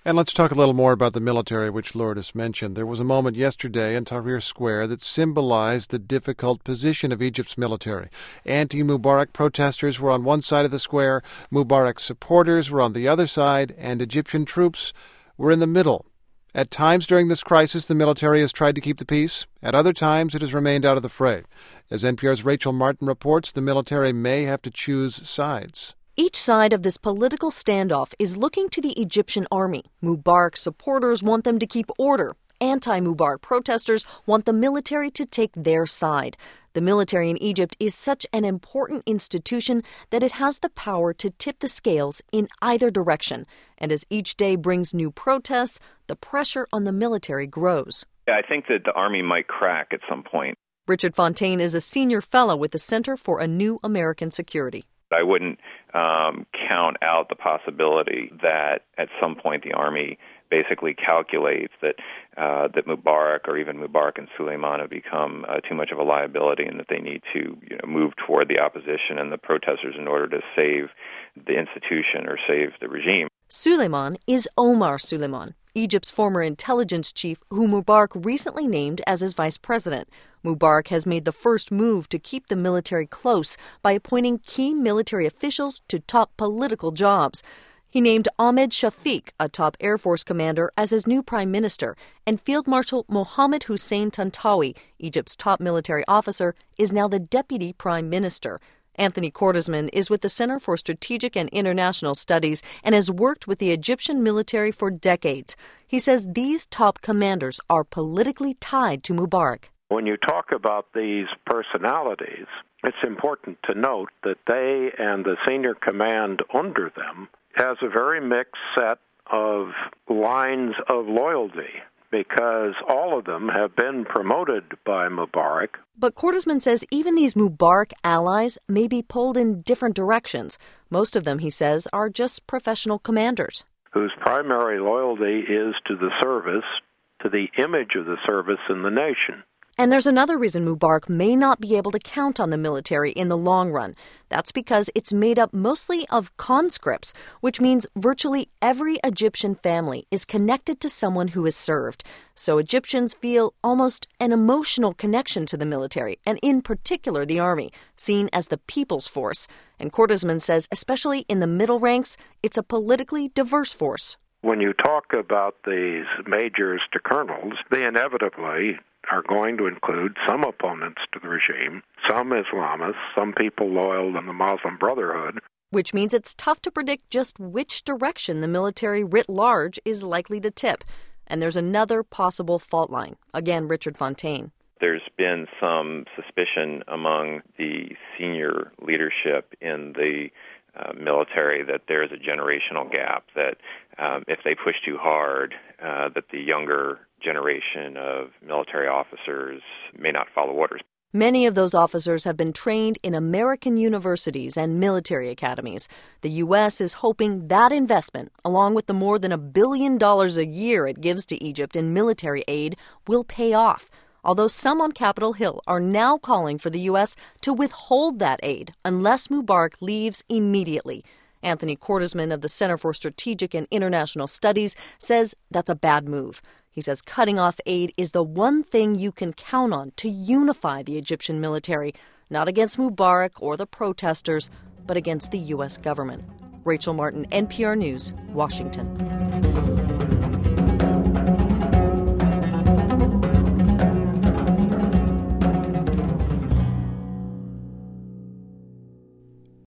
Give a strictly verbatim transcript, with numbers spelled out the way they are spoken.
And let's talk a little more about the military, which Lourdes mentioned. There was a moment yesterday in Tahrir Square that symbolized the difficult position of Egypt's military. Anti-Mubarak protesters were on one side of the square, Mubarak supporters were on the other side, and Egyptian troops were in the middle. At times during this crisis, the military has tried to keep the peace. At other times, it has remained out of the fray. As N P R's Rachel Martin reports, the military may have to choose sides. Each side of this political standoff is looking to the Egyptian army. Mubarak supporters want them to keep order. Anti-Mubarak protesters want the military to take their side. The military in Egypt is such an important institution that it has the power to tip the scales in either direction. And as each day brings new protests, the pressure on the military grows. I think that the army might crack at some point. Richard Fontaine is a senior fellow with the Center for a New American Security. I wouldn't um, count out the possibility that at some point the army basically calculates that uh, that Mubarak or even Mubarak and Suleiman have become uh, too much of a liability and that they need to you know, move toward the opposition and the protesters in order to save the institution or save the regime. Suleiman is Omar Suleiman, Egypt's former intelligence chief who Mubarak recently named as his vice president. Mubarak has made the first move to keep the military close by appointing key military officials to top political jobs. He named Ahmed Shafiq, a top Air Force commander, as his new prime minister, and Field Marshal Mohammed Hussein Tantawi, Egypt's top military officer, is now the deputy prime minister. Anthony Cordesman is with the Center for Strategic and International Studies and has worked with the Egyptian military for decades. He says these top commanders are politically tied to Mubarak. When you talk about these personalities, it's important to note that they and the senior command under them has a very mixed set of lines of loyalty, because all of them have been promoted by Mubarak. But Cordesman says even these Mubarak allies may be pulled in different directions. Most of them, he says, are just professional commanders whose primary loyalty is to the service, to the image of the service in the nation. And there's another reason Mubarak may not be able to count on the military in the long run. That's because it's made up mostly of conscripts, which means virtually every Egyptian family is connected to someone who has served. So Egyptians feel almost an emotional connection to the military, and in particular the army, seen as the people's force. And Cordesman says, especially in the middle ranks, it's a politically diverse force. When you talk about these majors to colonels, they inevitably are going to include some opponents to the regime, some Islamists, some people loyal to the Muslim Brotherhood. Which means it's tough to predict just which direction the military writ large is likely to tip. And there's another possible fault line. Again, Richard Fontaine. There's been some suspicion among the senior leadership in the uh, military that there's a generational gap, that um, if they push too hard, uh, that the younger generation of military officers may not follow orders. Many of those officers have been trained in American universities and military academies. The U S is hoping that investment, along with the more than a billion dollars a year it gives to Egypt in military aid, will pay off. Although some on Capitol Hill are now calling for the U S to withhold that aid unless Mubarak leaves immediately. Anthony Cordesman of the Center for Strategic and International Studies says that's a bad move. He says cutting off aid is the one thing you can count on to unify the Egyptian military, not against Mubarak or the protesters, but against the U S government. Rachel Martin, N P R News, Washington.